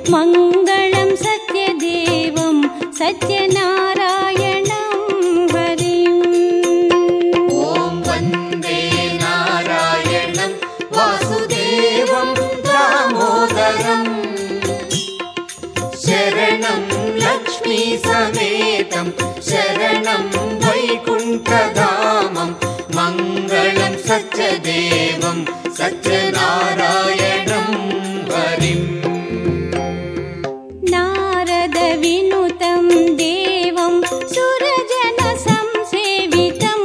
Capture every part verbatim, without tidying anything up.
मङ्गलं सत्यदेवं सत्यनारायणं हरिम्। ॐ वन्दे नारायणं वासुदेवं दामोदरम् शरणं लक्ष्मी समेतं शरणं वैकुण्ठधामं मङ्गलं सत्यदेवं सत्यनारायणं हरिम्। नारदविनुतं देवं सुरजनसंसेवितं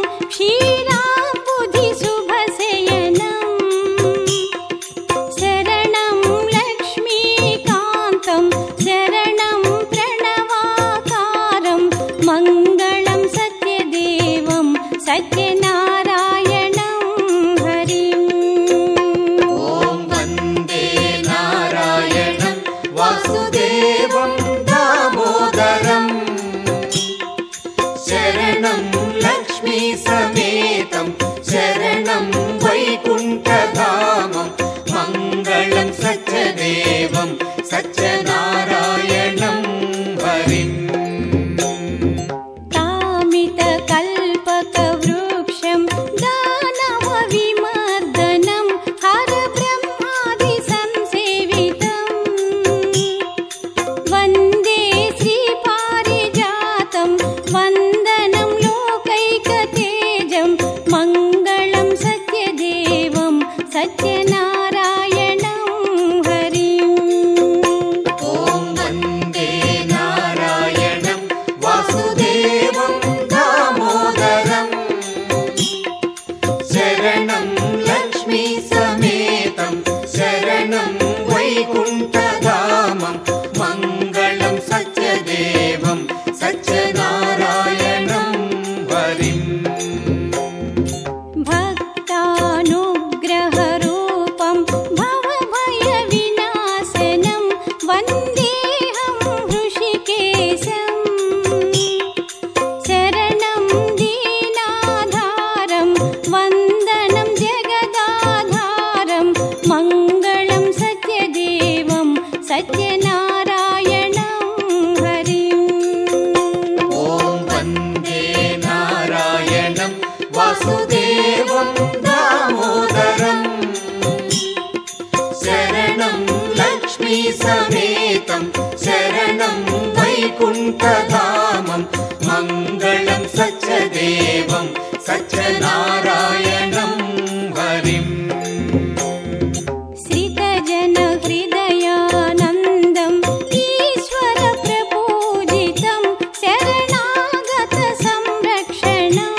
क्षीराब्धिशुभशयनं शरणं लक्ष्मीकान्तं शरणं प्रणवाकारं मङ्गलं सत्यदेवं सत्यनारायणं हरिम्। ॐ वन्दे नारायणं वासुदेवं दामोदरम् शरणं लक्ष्मी समेतं शरणं वैकुण्ठधामं मङ्गलं सत्यदेवं सत्यनारायणं हरिम्। तामितकल्पकवृक्षं दानवविमर्दनं हरब्रह्मादिसंसेवितं वन्दे श्रीपारिजातं वन्दनं लोकैकतेजं मङ्गलं सत्यदेवं सत्यनारायणं हरिम्। ॐ वन्दे नारायणं वासुदेवं दामोदरम् शरणं लक्ष्मी समेतं शरणं वैकुण्ठधामं मङ्गलं सत्यदेवं सत्यनारायणं हरिम्। भक्तानुग्रहरूपं भवभयविनाशनं वन्देऽहं हृषिकेशं शरणं दीनाधारं वन्दनं जगदाधारं मङ्गलं सत्यदेवं सत्यनारायणं हरिम्। ॐ वन्दे नारायणं वासुदेवं दामोदरम् शरणं लक्ष्मी समेतं शरणं वैकुण्ठधामं मङ्गलं सत्यदेवं सत्यनारायणं हरिम्। श्रितजनहृदयानन्दम् ईश्वरप्रपूजितं शरणागतसंरक्षणं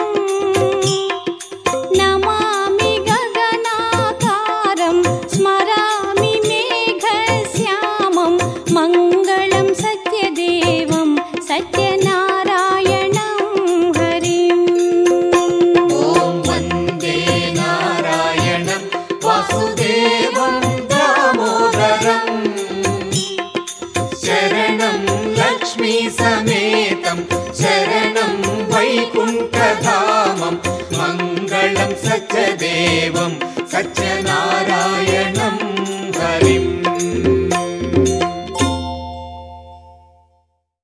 नमामि गगनाकारं स्मरामि मेघश्यामं मङ्गलं सत्यदेवं सत्यनारायणं हरिम्। ॐ वन्दे नारायणं वासुदेवं दामोदरम् शरणं लक्ष्मी समेतं